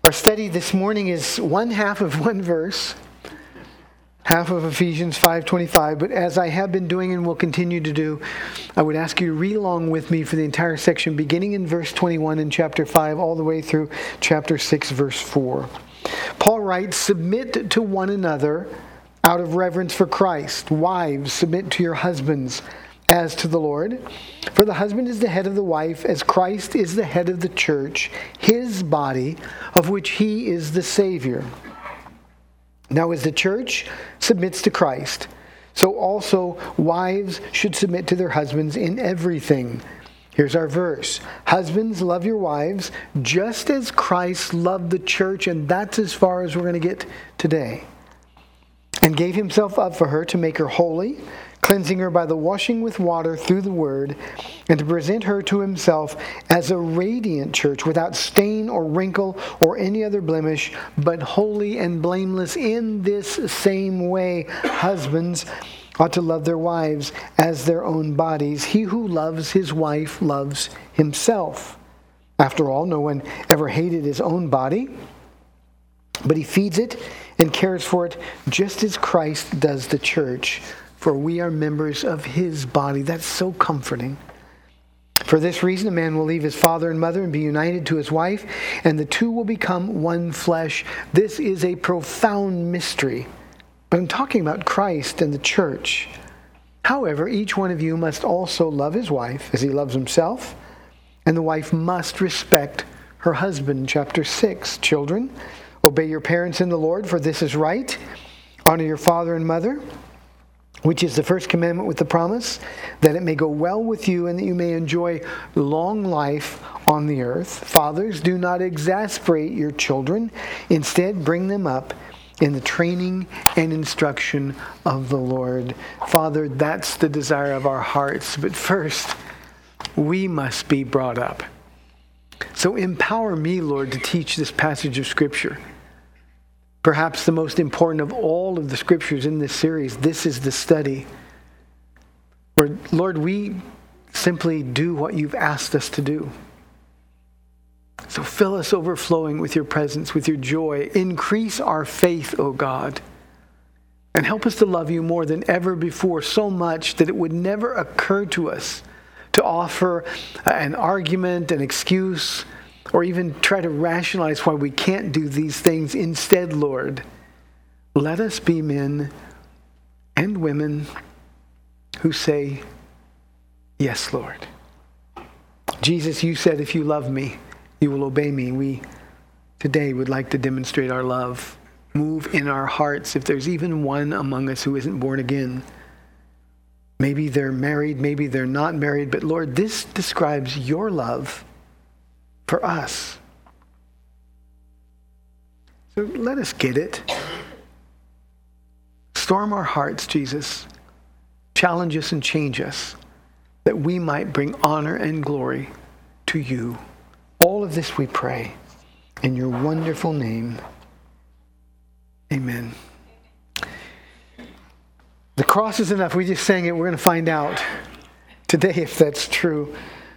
Our study this morning is one half of one verse, half of Ephesians 5:25. But as I have been doing and will continue to do, I would ask you to read along with me for the entire section, beginning in verse 21 in chapter 5, all the way through chapter 6, verse 4. Paul writes, "Submit to one another out of reverence for Christ. Wives, submit to your husbands as to the Lord. For the husband is the head of the wife, as Christ is the head of the church, his body, of which he is the Savior. Now as the church submits to Christ, so also wives should submit to their husbands in everything." Here's our verse. "Husbands, love your wives, just as Christ loved the church," and that's as far as we're going to get today, "and gave himself up for her to make her holy, cleansing her by the washing with water through the word, and to present her to himself as a radiant church, without stain or wrinkle or any other blemish, but holy and blameless. In this same way, husbands ought to love their wives as their own bodies. He who loves his wife loves himself. After all, no one ever hated his own body, but he feeds it and cares for it, just as Christ does the church. For we are members of his body." That's so comforting. "For this reason, a man will leave his father and mother and be united to his wife, and the two will become one flesh." This is a profound mystery, but I'm talking about Christ and the church. "However, each one of you must also love his wife as he loves himself, and the wife must respect her husband." Chapter 6. "Children, obey your parents in the Lord, for this is right. Honor your father and mother, which is the first commandment with the promise, that it may go well with you and that you may enjoy long life on the earth. Fathers, do not exasperate your children. Instead, bring them up in the training and instruction of the Lord." Father, that's the desire of our hearts. But first, we must be brought up. So empower me, Lord, to teach this passage of Scripture. Perhaps the most important of all of the scriptures in this series. This is the study where, Lord, we simply do what you've asked us to do. So fill us overflowing with your presence, with your joy. Increase our faith, O God, and help us to love you more than ever before, so much that it would never occur to us to offer an argument, an excuse, or even try to rationalize why we can't do these things. Instead, Lord, let us be men and women who say, "Yes, Lord." Jesus, you said, "If you love me, you will obey me." We today would like to demonstrate our love. Move in our hearts. If there's even one among us who isn't born again, maybe they're married, maybe they're not married, but Lord, this describes your love for us. So let us get it. Storm our hearts, Jesus. Challenge us and change us, that we might bring honor and glory to you. All of this we pray in your wonderful name. Amen. The cross is enough. We just sang it. We're going to find out today if that's true.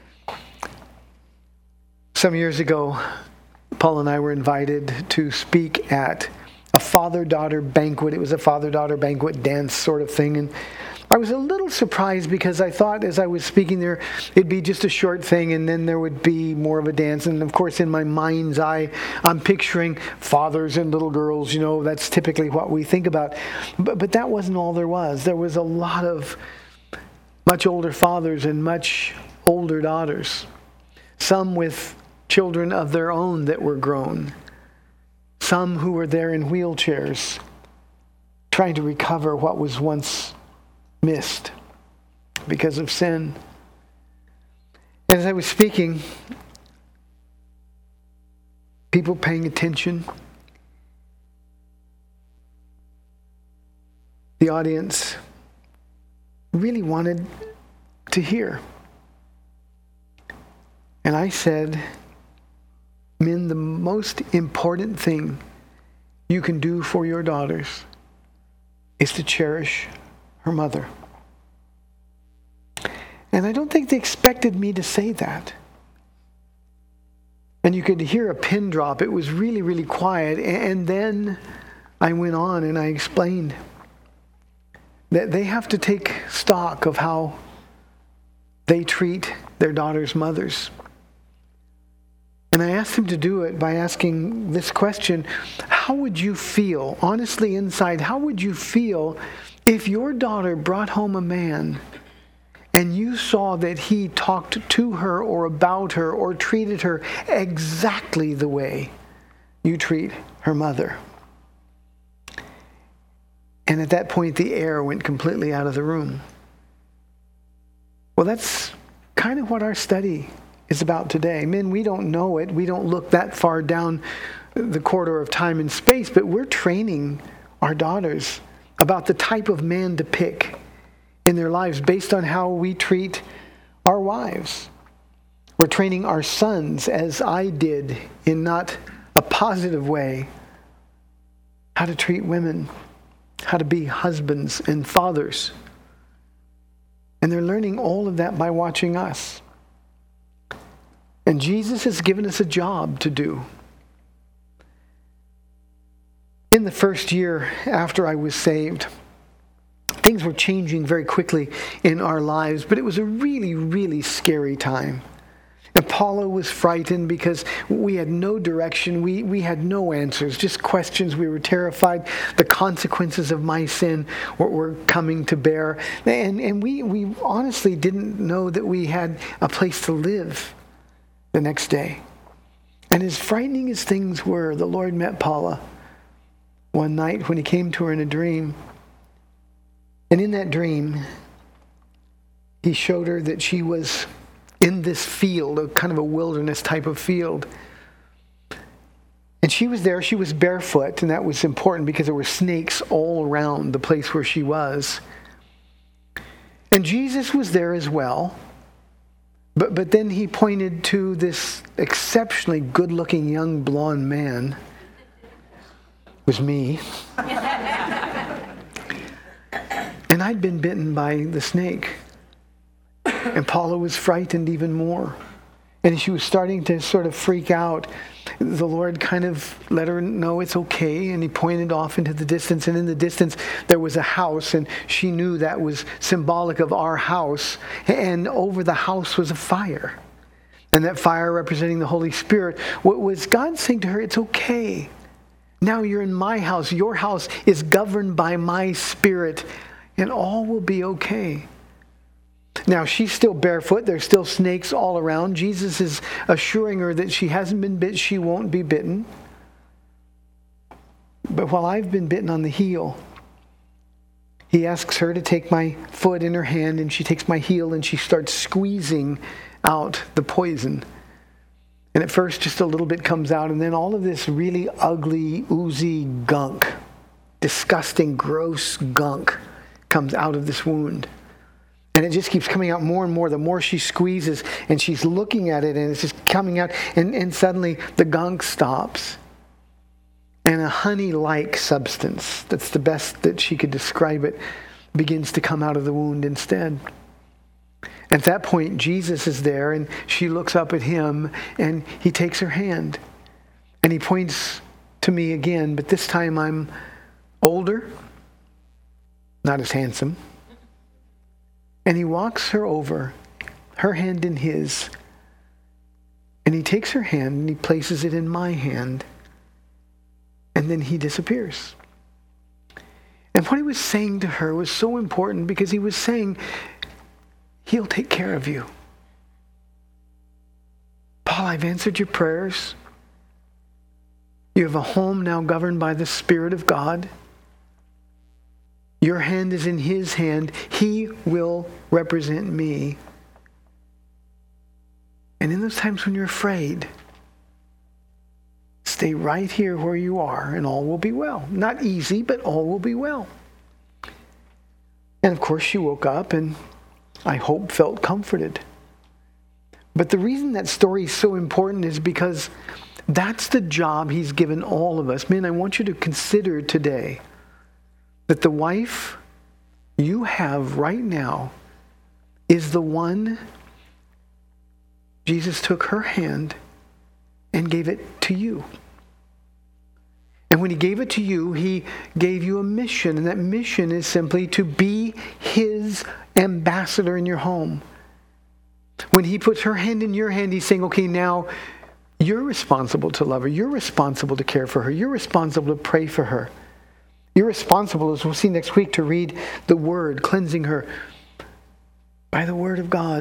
Some years ago, Paul and I were invited to speak at a father-daughter banquet. It was a father-daughter banquet dance sort of thing. And I was a little surprised because I thought as I was speaking there, it'd be just a short thing and then there would be more of a dance. And of course, in my mind's eye, I'm picturing fathers and little girls. You know, that's typically what we think about. But that wasn't all there was. There was a lot of much older fathers and much older daughters. Some with children of their own that were grown. Some who were there in wheelchairs, trying to recover what was once missed because of sin. As I was speaking, people paying attention, the audience really wanted to hear. And I said, "Men, the most important thing you can do for your daughters is to cherish her mother." And I don't think they expected me to say that. And you could hear a pin drop. It was really, really quiet. And then I went on and I explained that they have to take stock of how they treat their daughters' mothers. And I asked him to do it by asking this question: how would you feel, honestly inside, how would you feel if your daughter brought home a man and you saw that he talked to her or about her or treated her exactly the way you treat her mother? And at that point, the air went completely out of the room. Well, that's kind of what our study is about today. Men, we don't know it. We don't look that far down the corridor of time and space, but we're training our daughters about the type of man to pick in their lives based on how we treat our wives. We're training our sons, as I did in not a positive way, how to treat women, how to be husbands and fathers. And they're learning all of that by watching us. And Jesus has given us a job to do. In the first year after I was saved, things were changing very quickly in our lives, but it was a really, really scary time. And Paula was frightened because we had no direction. We had no answers, just questions. We were terrified. The consequences of my sin were coming to bear. And we honestly didn't know that we had a place to live the next day. And as frightening as things were, the Lord met Paula one night when he came to her in a dream. And in that dream, he showed her that she was in this field, a kind of a wilderness type of field. And she was there, she was barefoot, and that was important because there were snakes all around the place where she was. And Jesus was there as well. But then he pointed to this exceptionally good-looking young blonde man. It was me. And I'd been bitten by the snake. And Paula was frightened even more. And she was starting to sort of freak out. The Lord kind of let her know it's okay. And he pointed off into the distance. And in the distance, there was a house. And she knew that was symbolic of our house. And over the house was a fire. And that fire representing the Holy Spirit. What was God saying to her? It's okay. Now you're in my house. Your house is governed by my Spirit. And all will be okay. Now, she's still barefoot. There's still snakes all around. Jesus is assuring her that she hasn't been bit, she won't be bitten. But while I've been bitten on the heel, he asks her to take my foot in her hand, and she takes my heel and she starts squeezing out the poison. And at first, just a little bit comes out, and then all of this really ugly, oozy gunk, disgusting, gross gunk comes out of this wound. And it just keeps coming out more and more. The more she squeezes and she's looking at it, and it's just coming out. And suddenly the gunk stops. And a honey-like substance, that's the best that she could describe it, begins to come out of the wound instead. At that point, Jesus is there, and she looks up at him, and he takes her hand. And he points to me again, but this time I'm older, not as handsome. And he walks her over, her hand in his, and he takes her hand and he places it in my hand, and then he disappears. And what he was saying to her was so important, because he was saying, he'll take care of you. Paul, I've answered your prayers. You have a home now governed by the Spirit of God. Your hand is in his hand. He will represent me. And in those times when you're afraid, stay right here where you are and all will be well. Not easy, but all will be well. And of course she woke up and I hope felt comforted. But the reason that story is so important is because that's the job he's given all of us. Men, I want you to consider today that the wife you have right now is the one Jesus took her hand and gave it to you. And when he gave it to you, he gave you a mission. And that mission is simply to be his ambassador in your home. When he puts her hand in your hand, he's saying, okay, now you're responsible to love her. You're responsible to care for her. You're responsible to pray for her. You're responsible, as we'll see next week, to read the Word, cleansing her by the Word of God.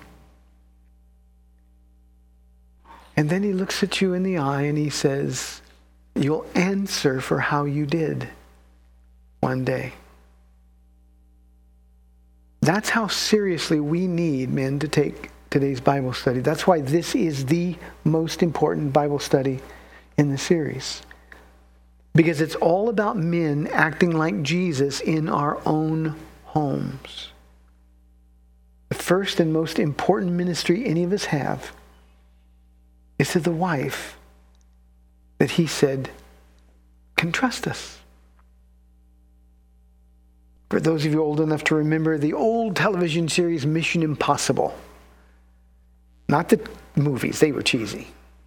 And then he looks at you in the eye and he says, you'll answer for how you did one day. That's how seriously we need men to take today's Bible study. That's why this is the most important Bible study in the series. Because it's all about men acting like Jesus in our own homes. The first and most important ministry any of us have is to the wife that he said can trust us. For those of you old enough to remember the old television series Mission Impossible. Not the movies, they were cheesy.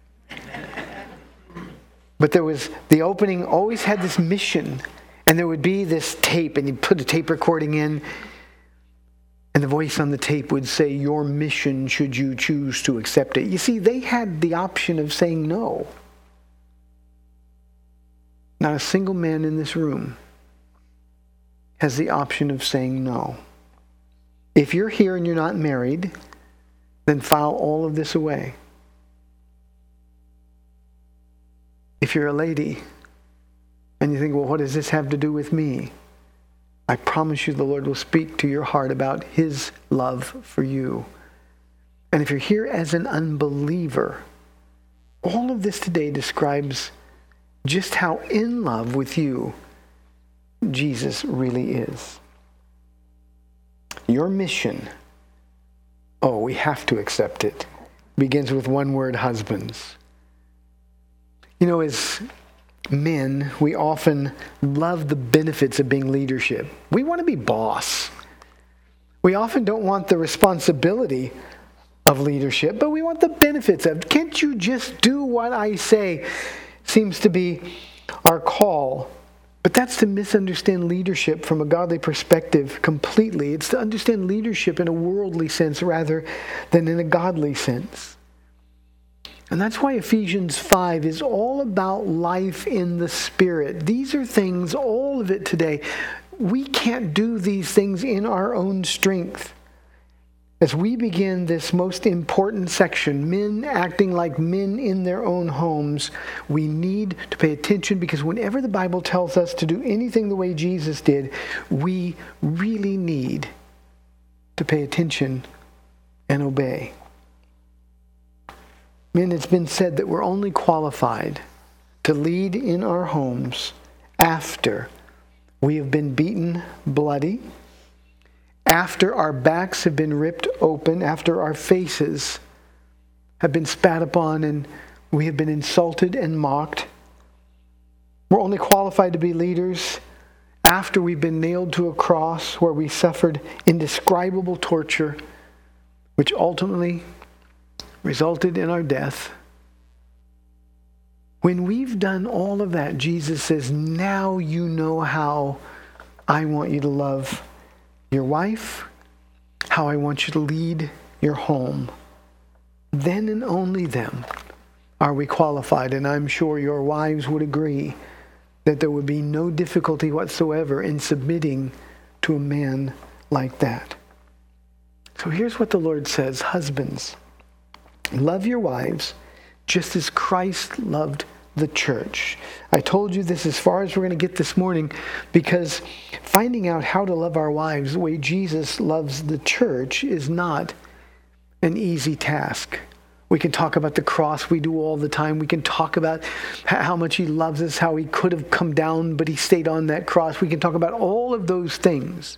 But there was, the opening always had this mission, and there would be this tape, and you put a tape recording in, and the voice on the tape would say, your mission should you choose to accept it. You see, they had the option of saying no. Not a single man in this room has the option of saying no. If you're here and you're not married, then file all of this away. If you're a lady and you think, well, what does this have to do with me? I promise you the Lord will speak to your heart about his love for you. And if you're here as an unbeliever, all of this today describes just how in love with you Jesus really is. Your mission, oh, we have to accept it, begins with one word, husbands. You know, as men, we often love the benefits of being leadership. We want to be boss. We often don't want the responsibility of leadership, but we want the benefits of it. Can't you just do what I say? Seems to be our call. But that's to misunderstand leadership from a godly perspective completely. It's to understand leadership in a worldly sense rather than in a godly sense. And that's why Ephesians 5 is all about life in the Spirit. These are things, all of it today, we can't do these things in our own strength. As we begin this most important section, men acting like men in their own homes, we need to pay attention, because whenever the Bible tells us to do anything the way Jesus did, we really need to pay attention and obey. Men, it's been said that we're only qualified to lead in our homes after we have been beaten bloody, after our backs have been ripped open, after our faces have been spat upon and we have been insulted and mocked. We're only qualified to be leaders after we've been nailed to a cross where we suffered indescribable torture, which ultimately resulted in our death. When we've done all of that, Jesus says, now you know how I want you to love your wife, how I want you to lead your home. Then and only then are we qualified. And I'm sure your wives would agree that there would be no difficulty whatsoever in submitting to a man like that. So here's what the Lord says. Husbands, love your wives just as Christ loved the church. I told you this as far as we're going to get this morning, because finding out how to love our wives the way Jesus loves the church is not an easy task. We can talk about the cross we do all the time. We can talk about how much he loves us, how he could have come down, but he stayed on that cross. We can talk about all of those things.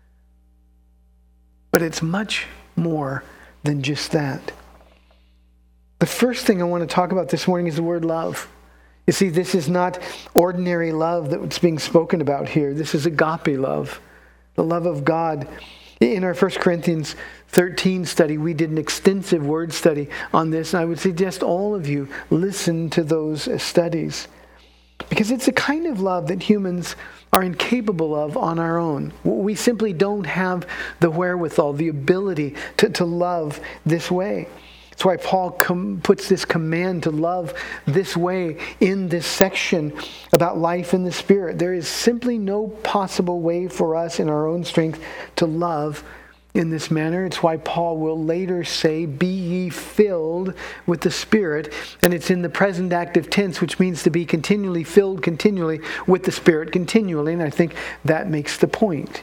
But it's much more than just that. The first thing I want to talk about this morning is the word love. You see, this is not ordinary love that's being spoken about here. This is agape love, the love of God. In our 1 Corinthians 13 study, we did an extensive word study on this, and I would suggest all of you listen to those studies. Because it's a kind of love that humans are incapable of on our own. We simply don't have the wherewithal, the ability to love this way. That's why Paul puts this command to love this way in this section about life in the Spirit. There is simply no possible way for us in our own strength to love in this manner. It's why Paul will later say, be ye filled with the Spirit. And it's in the present active tense, which means to be continually filled continually with the Spirit continually. And I think that makes the point.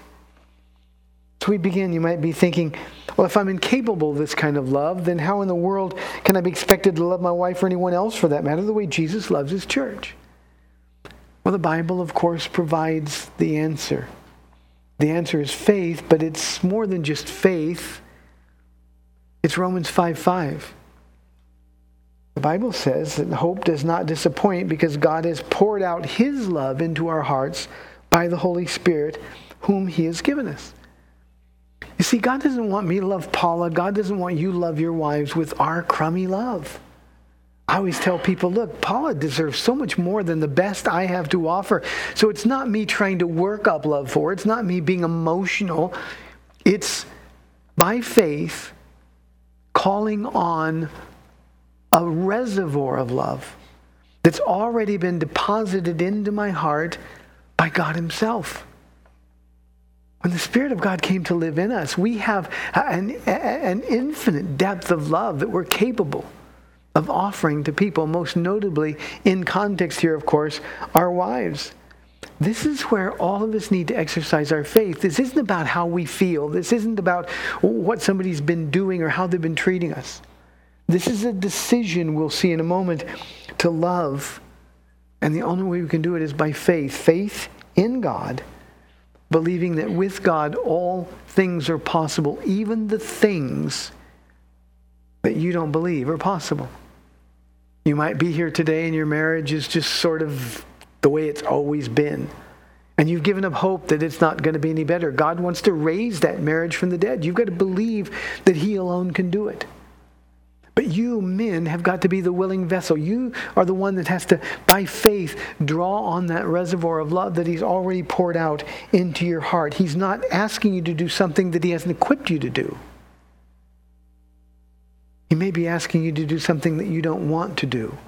So we begin, you might be thinking, well, if I'm incapable of this kind of love, then how in the world can I be expected to love my wife or anyone else for that matter the way Jesus loves his church? Well, the Bible, of course, provides the answer. The answer is faith, but it's more than just faith. It's Romans 5:5. The Bible says that hope does not disappoint because God has poured out his love into our hearts by the Holy Spirit, whom he has given us. You see, God doesn't want me to love Paula. God doesn't want you to love your wives with our crummy love. I always tell people, look, Paula deserves so much more than the best I have to offer. So it's not me trying to work up love for her. It's not me being emotional. It's by faith calling on a reservoir of love that's already been deposited into my heart by God himself. When the Spirit of God came to live in us, we have an infinite depth of love that we're capable of offering to people, most notably in context here, of course, our wives. This is where all of us need to exercise our faith. This isn't about how we feel. This isn't about what somebody's been doing or how they've been treating us. This is a decision, we'll see in a moment, to love. And the only way we can do it is by faith. Faith in God, believing that with God all things are possible, even the things that you don't believe are possible. You might be here today and your marriage is just sort of the way it's always been. And you've given up hope that it's not going to be any better. God wants to raise that marriage from the dead. You've got to believe that he alone can do it. But you, men, have got to be the willing vessel. You are the one that has to, by faith, draw on that reservoir of love that he's already poured out into your heart. He's not asking you to do something that he hasn't equipped you to do. He may be asking you to do something that you don't want to do.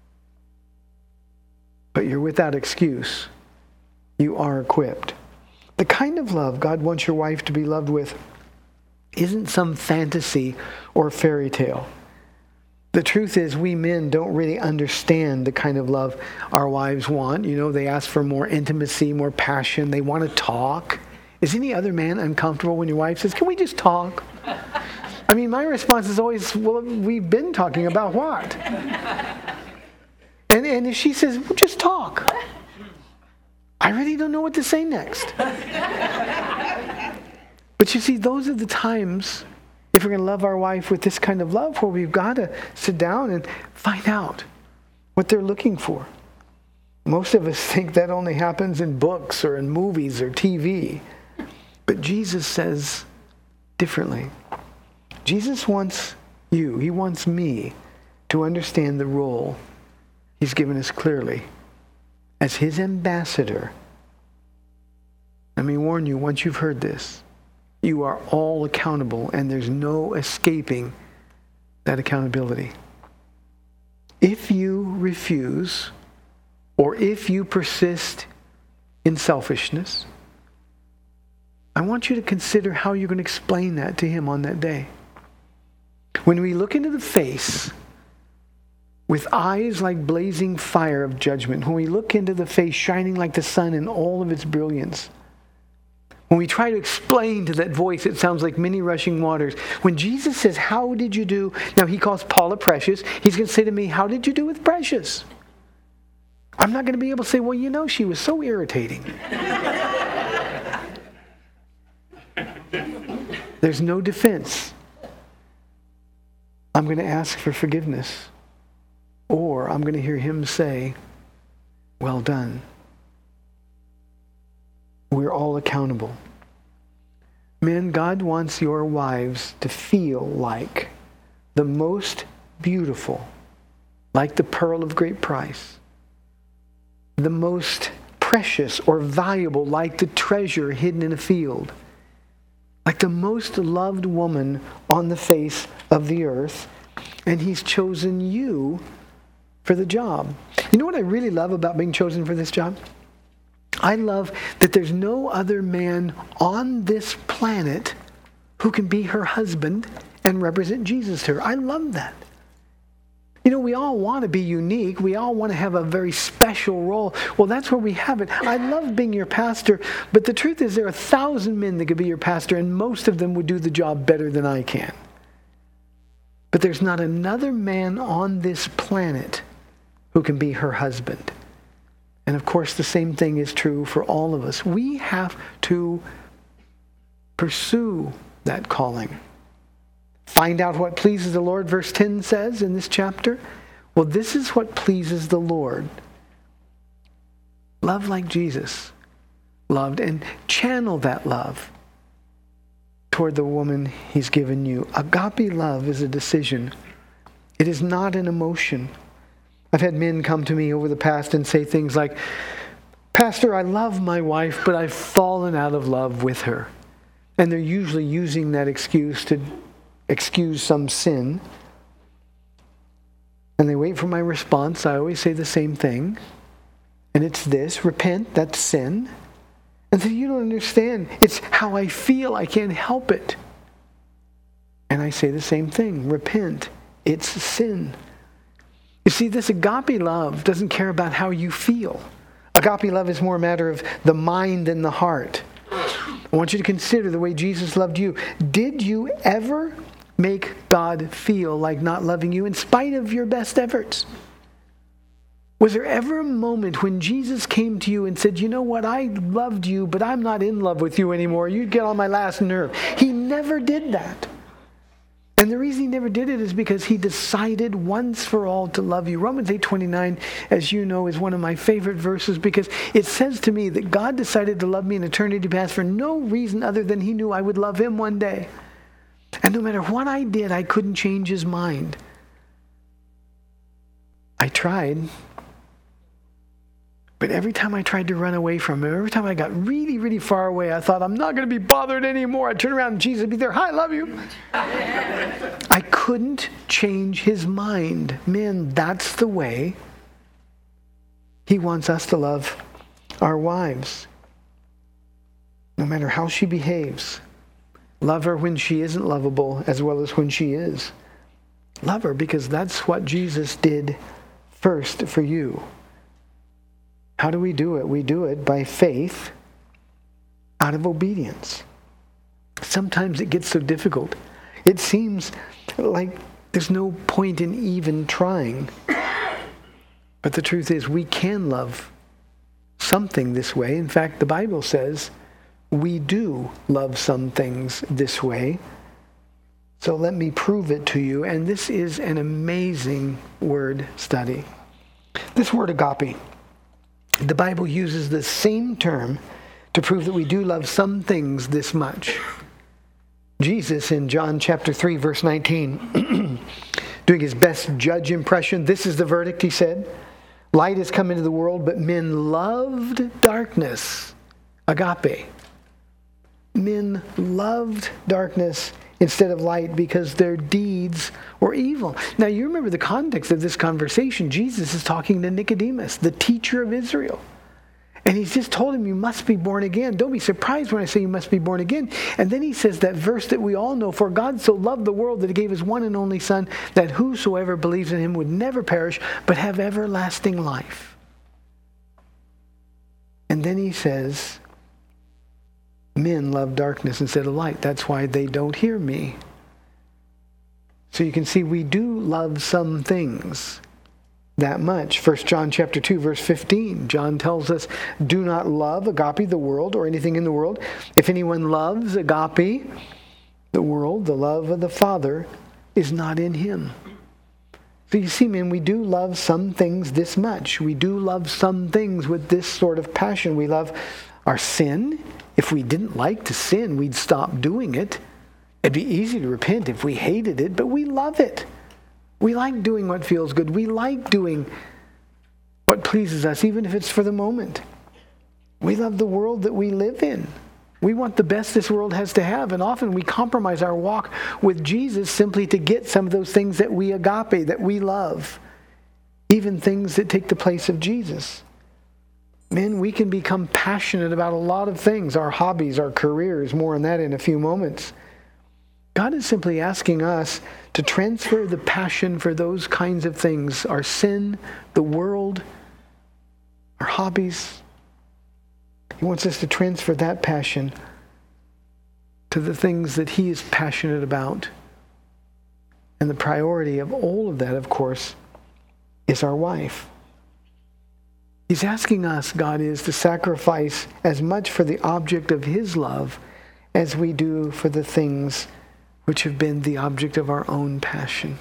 But you're without excuse. You are equipped. The kind of love God wants your wife to be loved with isn't some fantasy or fairy tale. The truth is, we men don't really understand the kind of love our wives want. You know, they ask for more intimacy, more passion. They want to talk. Is any other man uncomfortable when your wife says, can we just talk? I mean, my response is always, well, we've been talking about what? And if she says, well, just talk, I really don't know what to say next. But you see, those are the times, if we're going to love our wife with this kind of love, where we've got to sit down and find out what they're looking for. Most of us think that only happens in books or in movies or TV. But Jesus says differently. Jesus wants you, he wants me to understand the role he's given us clearly as his ambassador. Let me warn you, once you've heard this, you are all accountable and there's no escaping that accountability. If you refuse or if you persist in selfishness, I want you to consider how you're going to explain that to him on that day. When we look into the face with eyes like blazing fire of judgment, when we look into the face shining like the sun in all of its brilliance, when we try to explain to that voice, it sounds like many rushing waters. When Jesus says, how did you do? Now he calls Paula precious. He's going to say to me, how did you do with precious? I'm not going to be able to say, well, you know, she was so irritating. There's no defense. I'm going to ask for forgiveness. Or I'm going to hear him say, well done. We're all accountable. Men, God wants your wives to feel like the most beautiful, like the pearl of great price, the most precious or valuable, like the treasure hidden in a field, like the most loved woman on the face of the earth, and He's chosen you for the job. You know what I really love about being chosen for this job? I love that there's no other man on this planet who can be her husband and represent Jesus to her. I love that. You know, we all want to be unique. We all want to have a very special role. Well, that's where we have it. I love being your pastor, but the truth is there are 1,000 men that could be your pastor, and most of them would do the job better than I can. But there's not another man on this planet who can be her husband. And of course, the same thing is true for all of us. We have to pursue that calling. Find out what pleases the Lord, verse 10 says in this chapter. Well, this is what pleases the Lord. Love like Jesus loved, and channel that love toward the woman He's given you. Agape love is a decision. It is not an emotion. I've had men come to me over the past and say things like, Pastor, I love my wife, but I've fallen out of love with her. And they're usually using that excuse to excuse some sin. And they wait for my response. I always say the same thing. And it's this: repent, that's sin. And then you don't understand. It's how I feel. I can't help it. And I say the same thing. Repent, it's sin. You see, this agape love doesn't care about how you feel. Agape love is more a matter of the mind than the heart. I want you to consider the way Jesus loved you. Did you ever make God feel like not loving you in spite of your best efforts? Was there ever a moment when Jesus came to you and said, you know what, I loved you, but I'm not in love with you anymore. You get on my last nerve. He never did that. And the reason He never did it is because He decided once for all to love you. Romans 8:29, as you know, is one of my favorite verses because it says to me that God decided to love me in eternity past for no reason other than He knew I would love Him one day. And no matter what I did, I couldn't change His mind. I tried. But every time I tried to run away from Him, every time I got really, really far away, I thought, I'm not going to be bothered anymore. I'd turn around and Jesus would be there. Hi, I love you. I couldn't change His mind. Man, that's the way He wants us to love our wives. No matter how she behaves. Love her when she isn't lovable as well as when she is. Love her because that's what Jesus did first for you. How do we do it? We do it by faith out of obedience. Sometimes it gets so difficult. It seems like there's no point in even trying. But the truth is we can love something this way. In fact, the Bible says we do love some things this way. So let me prove it to you. And this is an amazing word study. This word agape. The Bible uses the same term to prove that we do love some things this much. Jesus in John chapter 3, verse 19, doing His best judge impression, this is the verdict, He said. Light has come into the world, but men loved darkness. Agape. Men loved darkness instead of light because their deeds were evil. Now you remember the context of this conversation. Jesus is talking to Nicodemus, the teacher of Israel. And He's just told him, you must be born again. Don't be surprised when I say you must be born again. And then He says that verse that we all know, for God so loved the world that He gave His one and only Son, that whosoever believes in Him would never perish, but have everlasting life. And then He says, men love darkness instead of light. That's why they don't hear me. So you can see we do love some things that much. 1 John chapter 2, verse 15. John tells us, do not love agape the world or anything in the world. If anyone loves agape the world, the love of the Father is not in him. So you see, men, we do love some things this much. We do love some things with this sort of passion. We love our sin. If we didn't like to sin, we'd stop doing it. It'd be easy to repent if we hated it, but we love it. We like doing what feels good. We like doing what pleases us, even if it's for the moment. We love the world that we live in. We want the best this world has to have, and often we compromise our walk with Jesus simply to get some of those things that we agape, that we love, even things that take the place of Jesus. Men, we can become passionate about a lot of things, our hobbies, our careers, more on that in a few moments. God is simply asking us to transfer the passion for those kinds of things, our sin, the world, our hobbies. He wants us to transfer that passion to the things that he is passionate about. And the priority of all of that, of course, is our wife. He's asking us, God is, to sacrifice as much for the object of his love as we do for the things which have been the object of our own passion.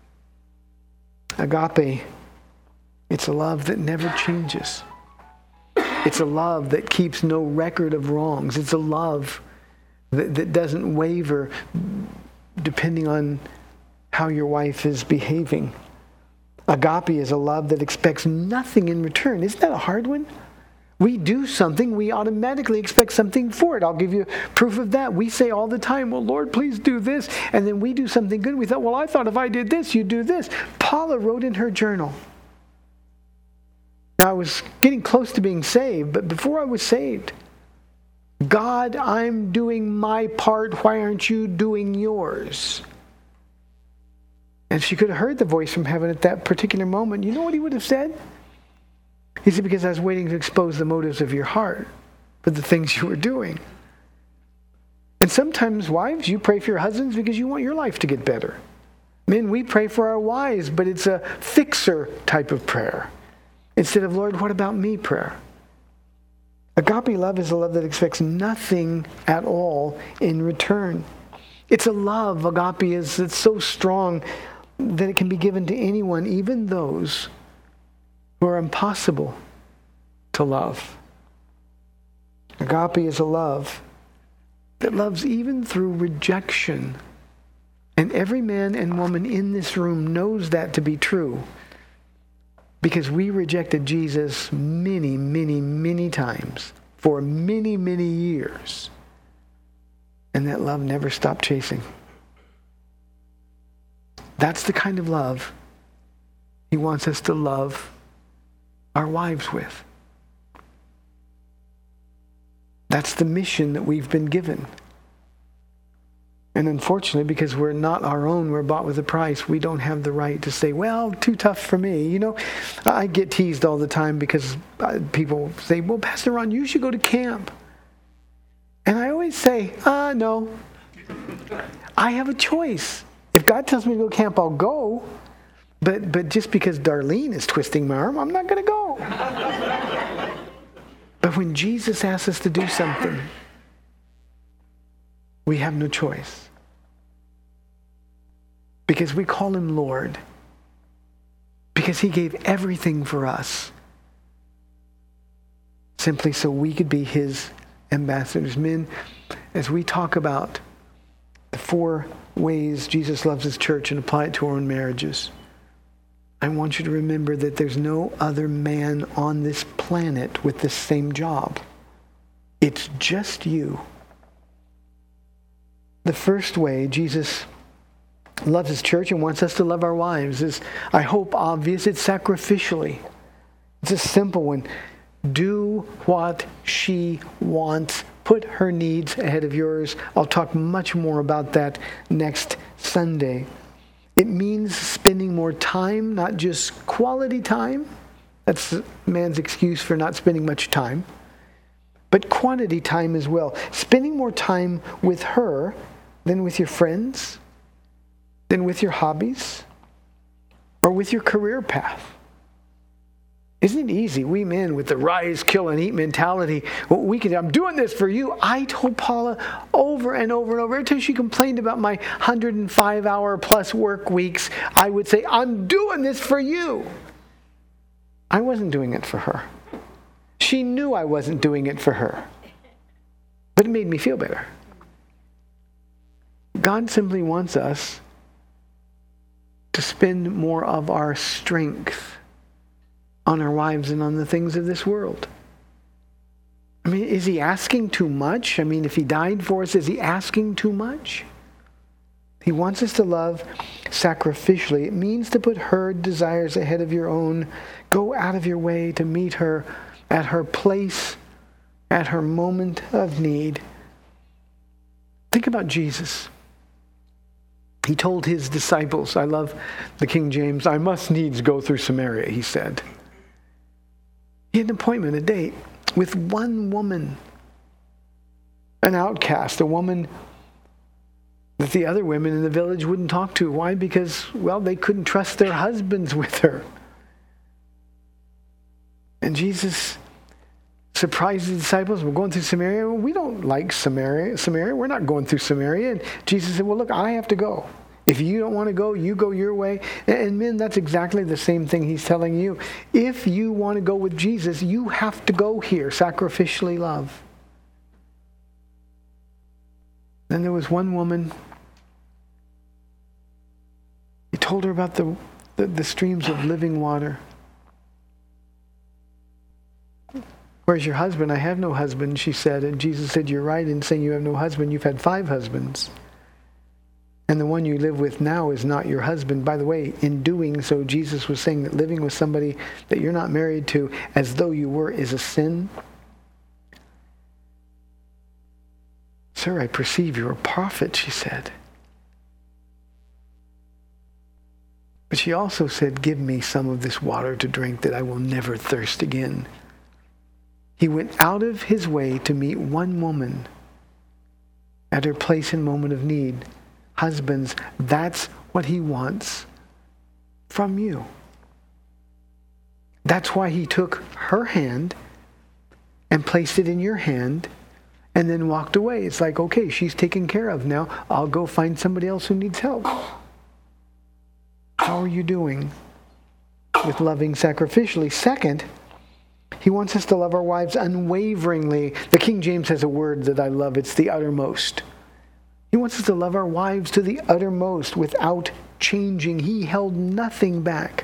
Agape, it's a love that never changes. It's a love that keeps no record of wrongs. It's a love that doesn't waver depending on how your wife is behaving. Agape is a love that expects nothing in return. Isn't that a hard one? We do something, we automatically expect something for it. I'll give you proof of that. We say all the time, well, Lord, please do this. And then we do something good. We thought, well, I thought if I did this, you'd do this. Paula wrote in her journal. Now, I was getting close to being saved, but before I was saved, God, I'm doing my part. Why aren't you doing yours? And she could have heard the voice from heaven at that particular moment. You know what he would have said? He said, because I was waiting to expose the motives of your heart for the things you were doing. And sometimes, wives, you pray for your husbands because you want your life to get better. Men, we pray for our wives, but it's a fixer type of prayer. Instead of, Lord, what about me prayer? Agape love is a love that expects nothing at all in return. It's a love, agape is, that's so strong that it can be given to anyone, even those who are impossible to love. Agape is a love that loves even through rejection. And every man and woman in this room knows that to be true, because we rejected Jesus many, many, many times for many, many years. And that love never stopped chasing. That's the kind of love he wants us to love our wives with. That's the mission that we've been given. And unfortunately, because we're not our own, we're bought with a price, we don't have the right to say, well, too tough for me. You know, I get teased all the time because people say, well, Pastor Ron, you should go to camp. And I always say, no. I have a choice. If God tells me to go camp, I'll go. But just because Darlene is twisting my arm, I'm not going to go. But when Jesus asks us to do something, we have no choice. Because we call him Lord. Because he gave everything for us. Simply so we could be his ambassadors. Men, as we talk about the 4 ways Jesus loves his church and apply it to our own marriages, I want you to remember that there's no other man on this planet with this same job. It's just you. The first way Jesus loves his church and wants us to love our wives is, I hope, obvious. It's sacrificially. It's a simple one. Do what she wants. Put her needs ahead of yours. I'll talk much more about that next Sunday. It means spending more time, not just quality time. That's man's excuse for not spending much time. But quantity time as well. Spending more time with her than with your friends, than with your hobbies, or with your career path. Isn't it easy? We men with the rise, kill, and eat mentality, I'm doing this for you. I told Paula over and over and over, every time she complained about my 105-hour plus work weeks, I would say, I'm doing this for you. I wasn't doing it for her. She knew I wasn't doing it for her. But it made me feel better. God simply wants us to spend more of our strength on our wives and on the things of this world. I mean, is he asking too much? I mean, if he died for us, is he asking too much? He wants us to love sacrificially. It means to put her desires ahead of your own. Go out of your way to meet her at her place, at her moment of need. Think about Jesus. He told his disciples, I love the King James, I must needs go through Samaria, he said. He had an appointment, a date, with one woman, an outcast, a woman that the other women in the village wouldn't talk to. Why? Because, well, they couldn't trust their husbands with her. And Jesus surprised the disciples. We're going through Samaria. Well, we don't like Samaria. We're not going through Samaria. And Jesus said, well, look, I have to go. If you don't want to go, you go your way. And men, that's exactly the same thing he's telling you. If you want to go with Jesus, you have to go here, sacrificially love. Then there was one woman. He told her about the streams of living water. Where's your husband? I have no husband, she said. And Jesus said, you're right in saying you have no husband. You've had 5 husbands. And the one you live with now is not your husband. By the way, in doing so, Jesus was saying that living with somebody that you're not married to as though you were is a sin. Sir, I perceive you're a prophet, she said. But she also said, give me some of this water to drink that I will never thirst again. He went out of his way to meet one woman at her place and moment of need. Husbands, that's what he wants from you. That's why he took her hand and placed it in your hand and then walked away. It's like, okay, she's taken care of now. I'll go find somebody else who needs help. How are you doing with loving sacrificially? Second, he wants us to love our wives unwaveringly. The King James has a word that I love. It's the uttermost. He wants us to love our wives to the uttermost without changing. He held nothing back.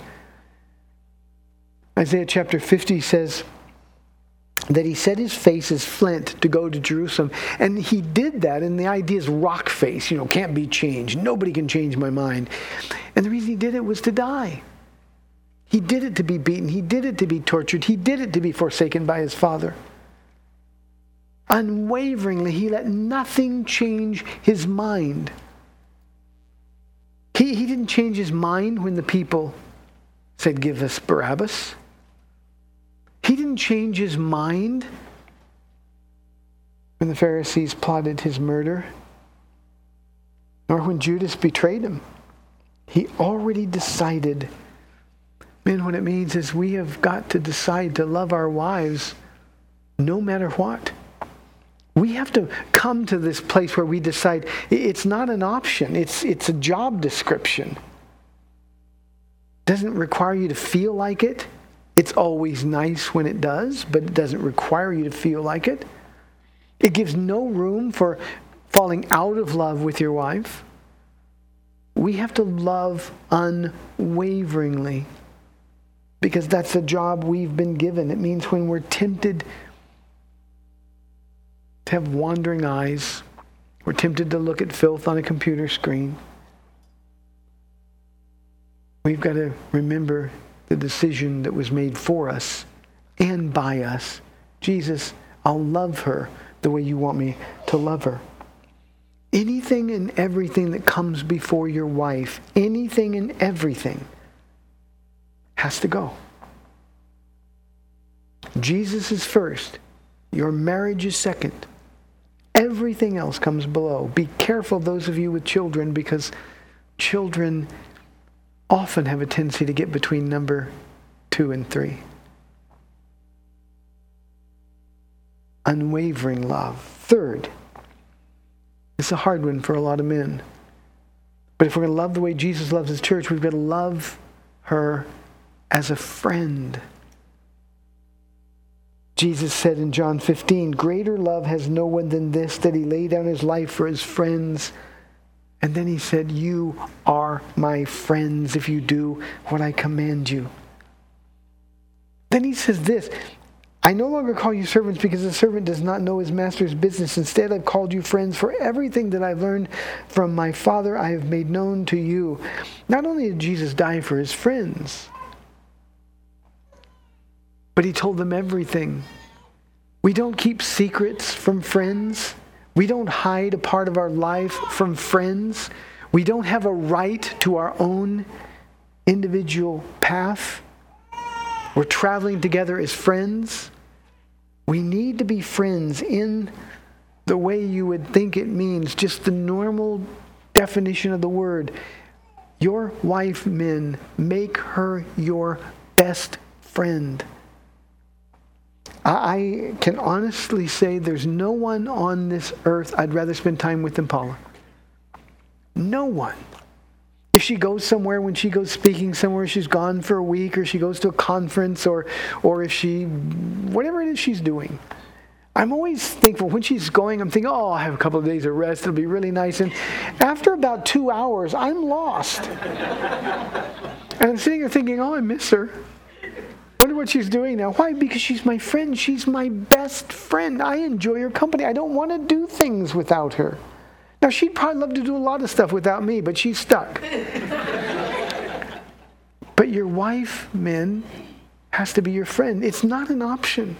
Isaiah chapter 50 says that he set his face as flint to go to Jerusalem. And he did that, and the idea is rock face, can't be changed. Nobody can change my mind. And the reason he did it was to die. He did it to be beaten. He did it to be tortured. He did it to be forsaken by his Father. Unwaveringly, he let nothing change his mind. He didn't change his mind when the people said, give us Barabbas. He didn't change his mind when the Pharisees plotted his murder, nor when Judas betrayed him. He already decided. Man, what it means is we have got to decide to love our wives no matter what. We have to come to this place where we decide it's not an option. It's a job description. It doesn't require you to feel like it. It's always nice when it does, but it doesn't require you to feel like it. It gives no room for falling out of love with your wife. We have to love unwaveringly because that's the job we've been given. It means when we're tempted to have wandering eyes, we're tempted to look at filth on a computer screen, we've got to remember the decision that was made for us and by us. Jesus, I'll love her the way you want me to love her. Anything and everything that comes before your wife, anything and everything has to go. Jesus is first. Your marriage is second. Everything else comes below. Be careful, those of you with children, because children often have a tendency to get between number 2 and 3. Unwavering love. Third, it's a hard one for a lot of men. But if we're going to love the way Jesus loves his church, we've got to love her as a friend. Jesus said in John 15, greater love has no one than this, that he laid down his life for his friends. And then he said, you are my friends if you do what I command you. Then he says this, I no longer call you servants because the servant does not know his master's business. Instead, I've called you friends, for everything that I've learned from my Father I have made known to you. Not only did Jesus die for his friends, but he told them everything. We don't keep secrets from friends. We don't hide a part of our life from friends. We don't have a right to our own individual path. We're traveling together as friends. We need to be friends in the way you would think it means, just the normal definition of the word. Your wife, men, make her your best friend. I can honestly say there's no one on this earth I'd rather spend time with than Paula. No one. If she goes somewhere, when she goes speaking somewhere, she's gone for a week, or she goes to a conference, or if she, whatever it is she's doing, I'm always thankful. When she's going, I'm thinking, oh, I have a couple of days of rest. It'll be really nice. And after about 2 hours, I'm lost. And I'm sitting here thinking, oh, I miss her. Wonder what she's doing now. Why? Because she's my friend. She's my best friend. I enjoy her company. I don't want to do things without her. Now, she'd probably love to do a lot of stuff without me, but she's stuck. But your wife, men, has to be your friend. It's not an option.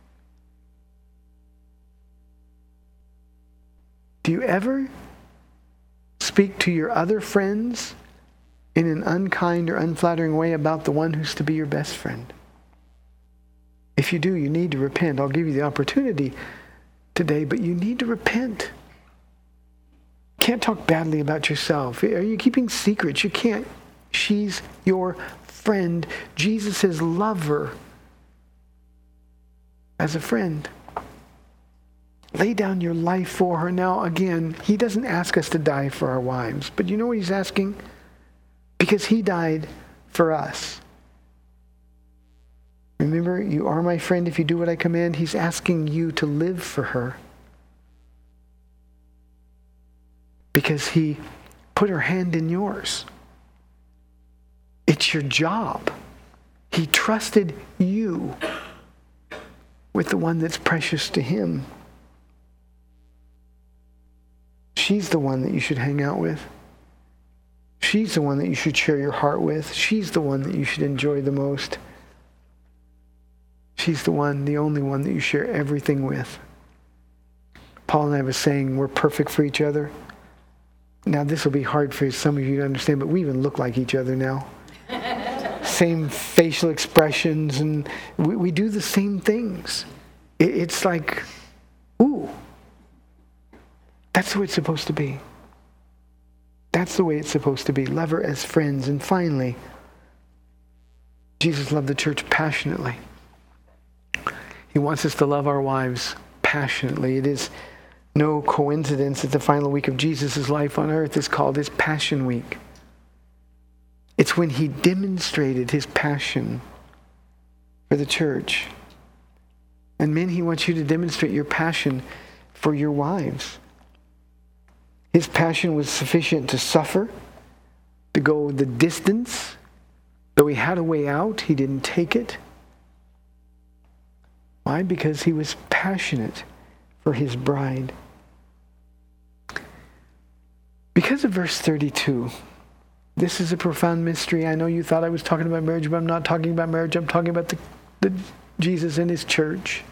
Do you ever speak to your other friends in an unkind or unflattering way about the one who's to be your best friend? If you do, you need to repent. I'll give you the opportunity today, but you need to repent. You can't talk badly about yourself. Are you keeping secrets? You can't. She's your friend. Jesus says, love her as a friend. Lay down your life for her. Now, again, he doesn't ask us to die for our wives, but you know what he's asking? Because he died for us. Remember, you are my friend if you do what I command. He's asking you to live for her. Because he put her hand in yours. It's your job. He trusted you with the one that's precious to him. She's the one that you should hang out with. She's the one that you should share your heart with. She's the one that you should enjoy the most. She's the one, the only one that you share everything with. Paul and I was saying we're perfect for each other. Now, this will be hard for some of you to understand, but we even look like each other now. Same facial expressions, and we do the same things. It's like, ooh, that's the way it's supposed to be. That's the way it's supposed to be. Love her as friends. And finally, Jesus loved the church passionately. He wants us to love our wives passionately. It is no coincidence that the final week of Jesus' life on earth is called his Passion Week. It's when he demonstrated his passion for the church. And men, he wants you to demonstrate your passion for your wives. His passion was sufficient to suffer, to go the distance. Though he had a way out, he didn't take it. Why? Because he was passionate for his bride. Because of verse 32, this is a profound mystery. I know you thought I was talking about marriage, but I'm not talking about marriage. I'm talking about the Jesus and his church.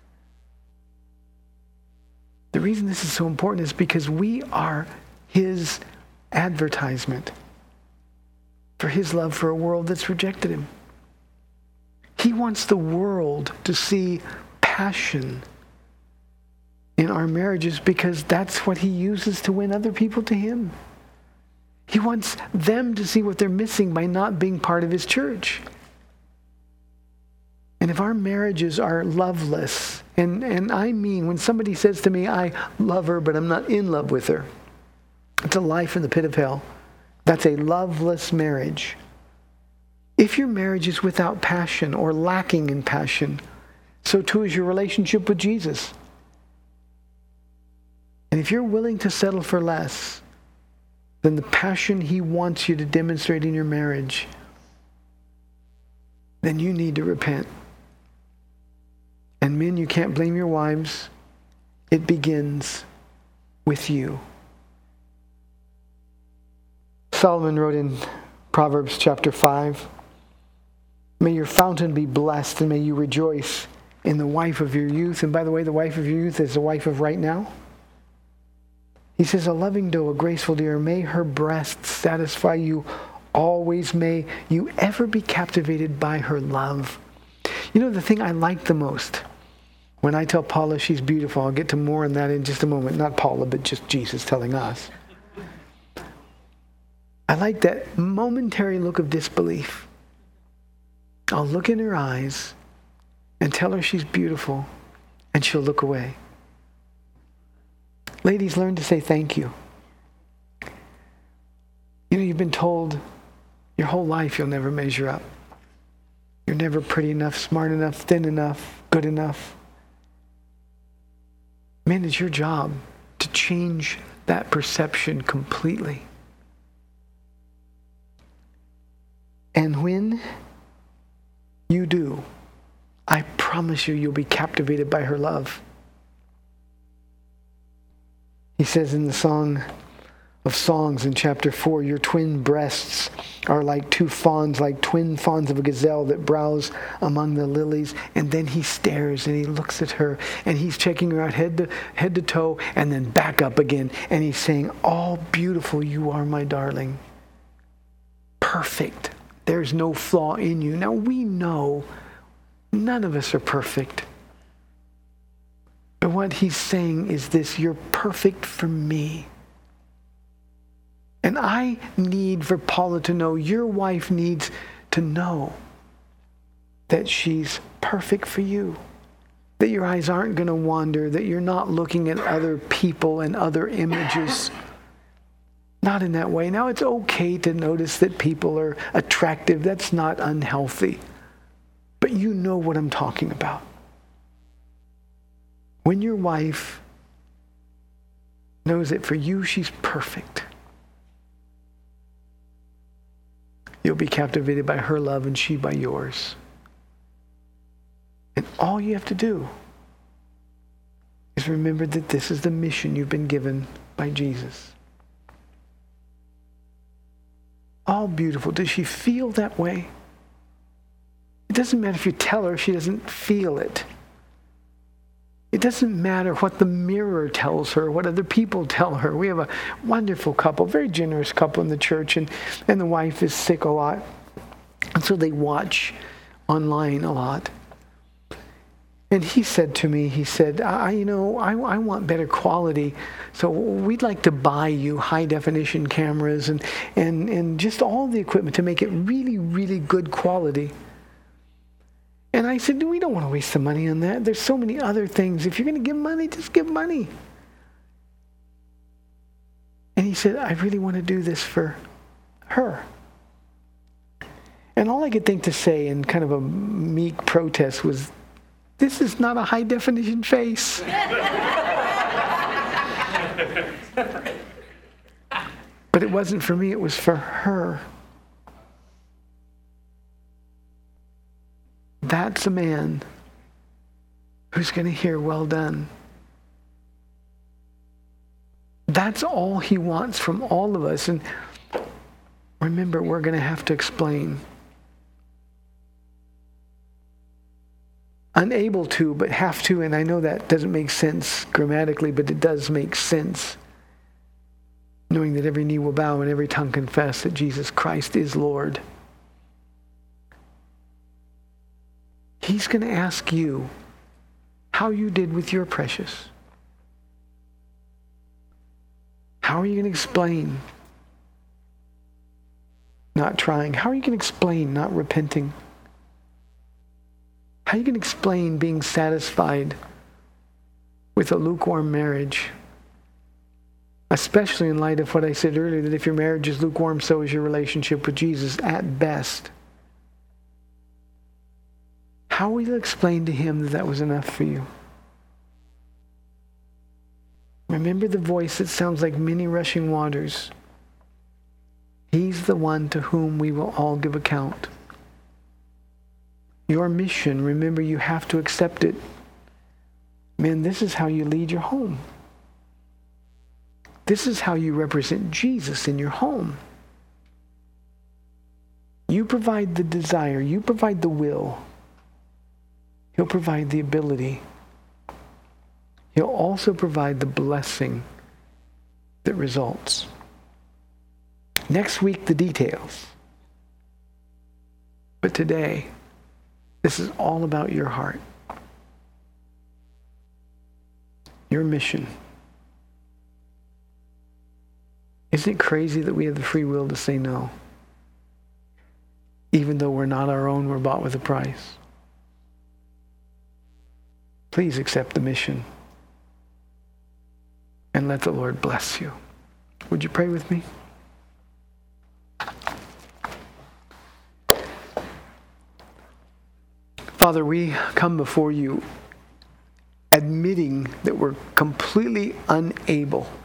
The reason this is so important is because we are his advertisement for his love for a world that's rejected him. He wants the world to see passion in our marriages because that's what he uses to win other people to him. He wants them to see what they're missing by not being part of his church. And if our marriages are loveless, and I mean when somebody says to me, I love her, but I'm not in love with her, it's a life in the pit of hell. That's a loveless marriage. If your marriage is without passion or lacking in passion, so too is your relationship with Jesus. And if you're willing to settle for less than the passion he wants you to demonstrate in your marriage, then you need to repent. And men, you can't blame your wives. It begins with you. Solomon wrote in Proverbs chapter 5, may your fountain be blessed and may you rejoice in the wife of your youth. And by the way, the wife of your youth is the wife of right now. He says, a loving doe, a graceful deer, may her breasts satisfy you always. May you ever be captivated by her love. You know the thing I like the most? When I tell Paula she's beautiful, I'll get to more on that in just a moment. Not Paula, but just Jesus telling us. I like that momentary look of disbelief. I'll look in her eyes and tell her she's beautiful, and she'll look away. Ladies, learn to say thank you. You know, you've been told your whole life you'll never measure up. You're never pretty enough, smart enough, thin enough, good enough. Man, it's your job to change that perception completely. And when you do, I promise you'll be captivated by her love. He says in the Song of Songs in chapter 4, your twin breasts are like two fawns, like twin fawns of a gazelle that browse among the lilies. And then he stares and he looks at her and he's checking her out head to toe and then back up again. And he's saying, all beautiful you are, my darling. Perfect. There's no flaw in you. Now we know none of us are perfect. But what he's saying is this, you're perfect for me. And I need for Paula to know, your wife needs to know that she's perfect for you. That your eyes aren't going to wander, that you're not looking at other people and other images. Not in that way. Now, it's okay to notice that people are attractive. That's not unhealthy. But you know what I'm talking about. When your wife knows that for you she's perfect, you'll be captivated by her love and she by yours. And all you have to do is remember that this is the mission you've been given by Jesus. All beautiful. Does she feel that way? It doesn't matter if you tell her she doesn't feel it. It doesn't matter what the mirror tells her, what other people tell her. We have a wonderful couple, very generous couple in the church, and the wife is sick a lot. And so they watch online a lot. And he said to me, I want better quality, so we'd like to buy you high-definition cameras and just all the equipment to make it really, really good quality. And I said, we don't want to waste the money on that. There's so many other things. If you're going to give money, just give money. And he said, I really want to do this for her. And all I could think to say in kind of a meek protest was, this is not a high-definition face. But it wasn't for me, it was for her. That's a man who's going to hear, well done. That's all he wants from all of us. And remember, we're going to have to explain. Unable to, but have to, and I know that doesn't make sense grammatically, but it does make sense. Knowing that every knee will bow and every tongue confess that Jesus Christ is Lord. He's going to ask you how you did with your precious. How are you going to explain not trying? How are you going to explain not repenting? How are you going to explain being satisfied with a lukewarm marriage? Especially in light of what I said earlier, that if your marriage is lukewarm, so is your relationship with Jesus at best. How will you explain to him that that was enough for you? Remember the voice that sounds like many rushing waters. He's the one to whom we will all give account. Your mission, remember, you have to accept it. Man, this is how you lead your home. This is how you represent Jesus in your home. You provide the desire. You provide the will. He'll provide the ability. He'll also provide the blessing that results. Next week, the details. But today, this is all about your heart. Your mission. Isn't it crazy that we have the free will to say no? Even though we're not our own, we're bought with a price. Please accept the mission. And let the Lord bless you. Would you pray with me? Father, we come before you admitting that we're completely unable